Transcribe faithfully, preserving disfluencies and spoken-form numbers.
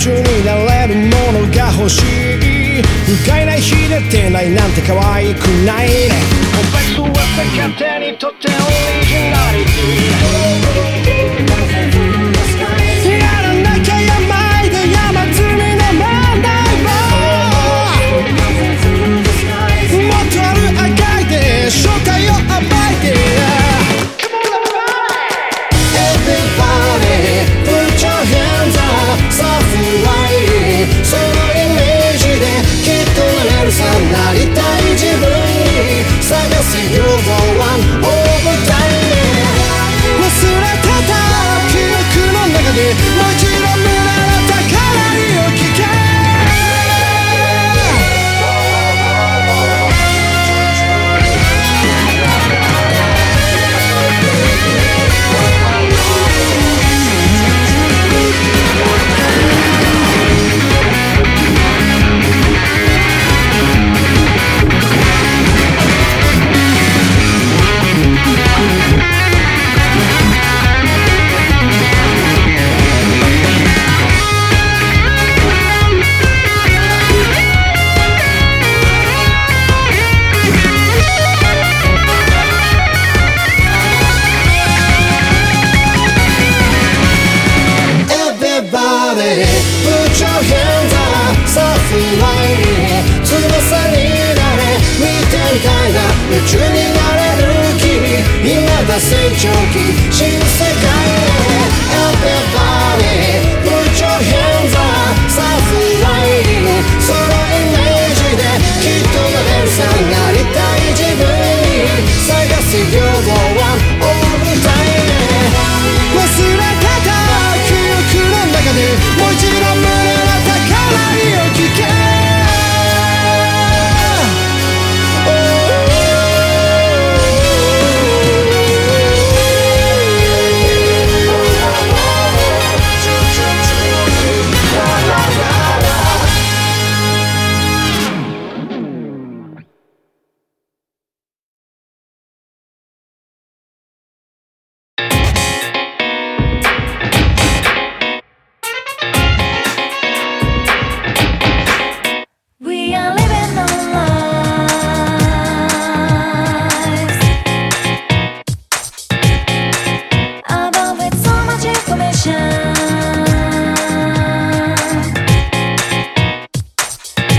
中になれるものが欲しい。不甲斐ない日で出ないなんて可愛くないね。別は勝手にとってオリジナリティやらなきゃやまいで山積みの問題をもっとあるあがいて正体を暴いてなりたい自分に探す You're the one over time 忘れてた記憶の中でもう一度見られたからいを聞け。Put your hands up サーフィンライン翼になれ見てみたいな夢中になれる君今だ成長期新世界